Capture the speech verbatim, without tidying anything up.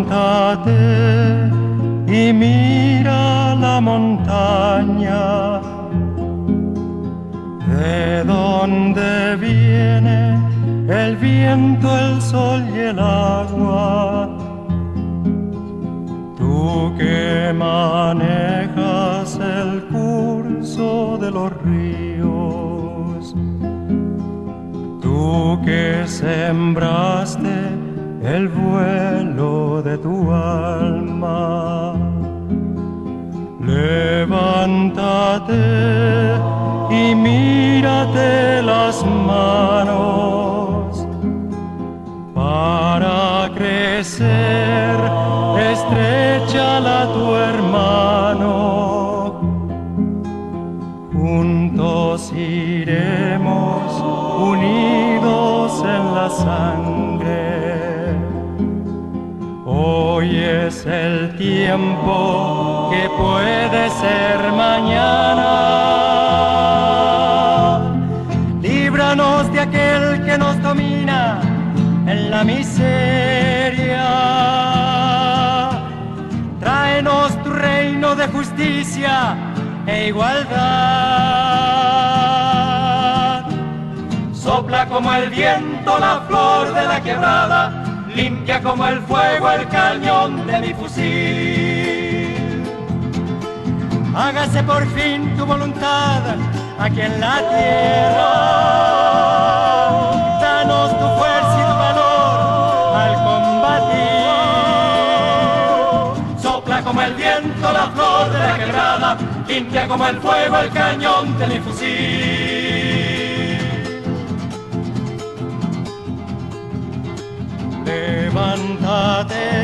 Levántate y mira la montaña, de donde viene el viento, el sol y el agua. Tú que manejas el curso de los ríos, tú que sembraste el vuelo de tu alma, levántate y mírate las manos para crecer, estréchala a tu hermano. Juntos iremos unidos en la sangre. Hoy es el tiempo que puede ser mañana. Líbranos de aquel que nos domina en la miseria. Tráenos tu reino de justicia e igualdad. Sopla como el viento la flor de la quebrada, limpia como el fuego el cañón de mi fusil. Hágase por fin tu voluntad aquí en la tierra. Danos tu fuerza y tu valor al combatir. Sopla como el viento la flor de la quebrada, limpia como el fuego el cañón de mi fusil. Levántate